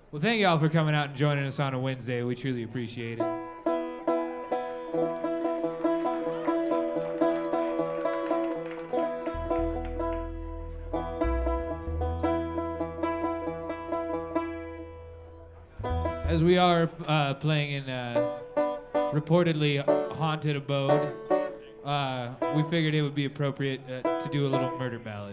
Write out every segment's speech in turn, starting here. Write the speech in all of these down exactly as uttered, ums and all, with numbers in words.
Well, thank y'all for coming out and joining us on a Wednesday. We truly appreciate it. As we are uh, playing in a reportedly haunted abode, uh, we figured it would be appropriate uh, to do a little murder ballad.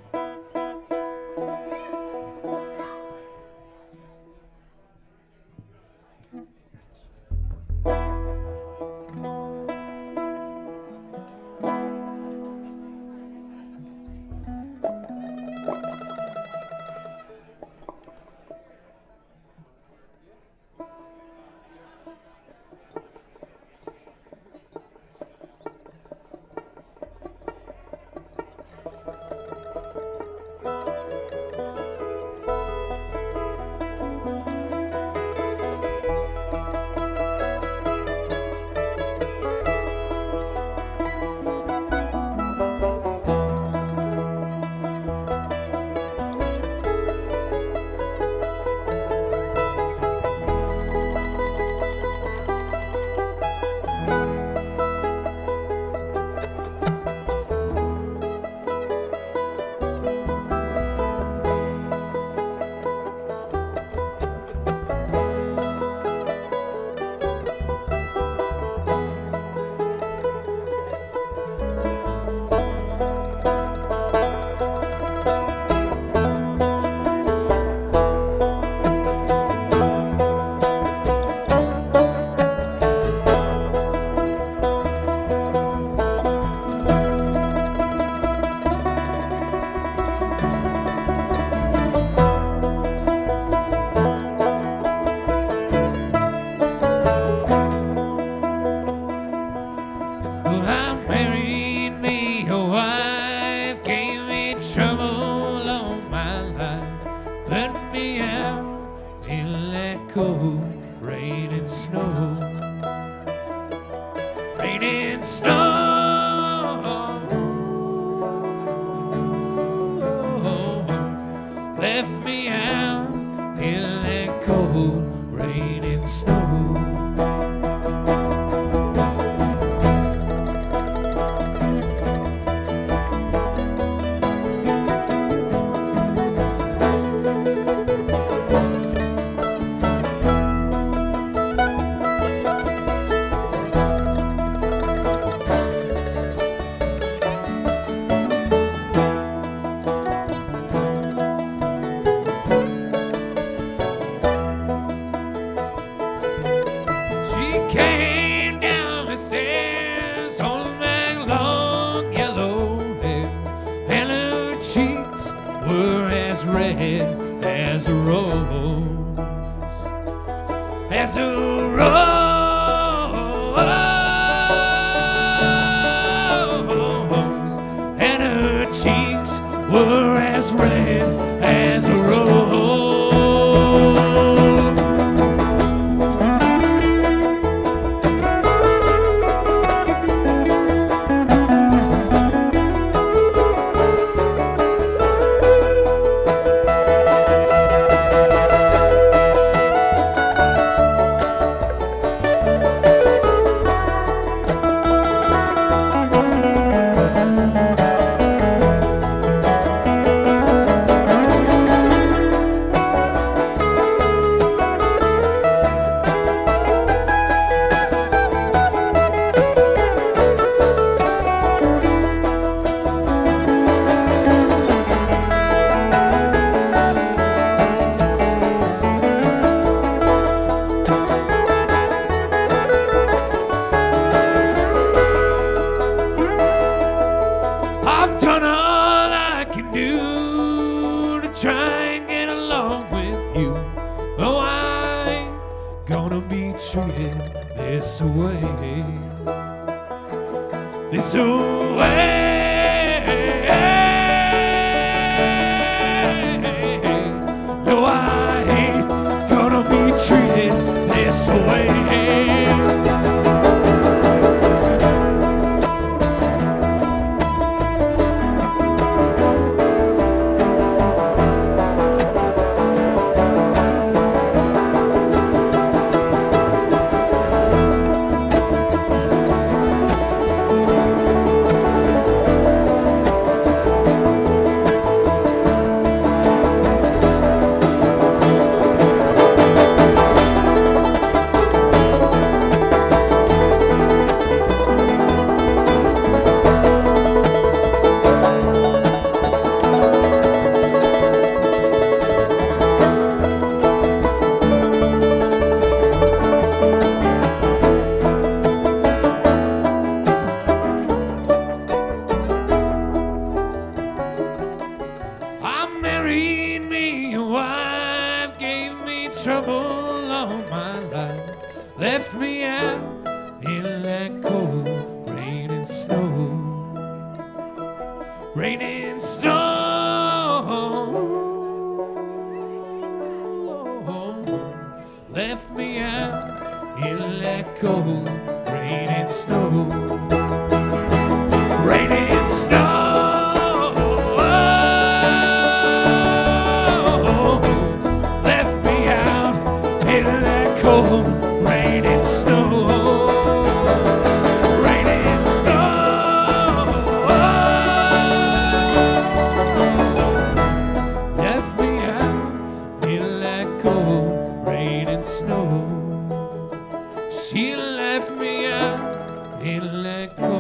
trouble all my life. Left me out in that cold rain and snow. Rain and snow. Left me out in that cold rain and snow. Rain and snow. Left me out in that cold rain and snow. Rain and snow. Left me out in that cold rain and snow. She left me out in that cold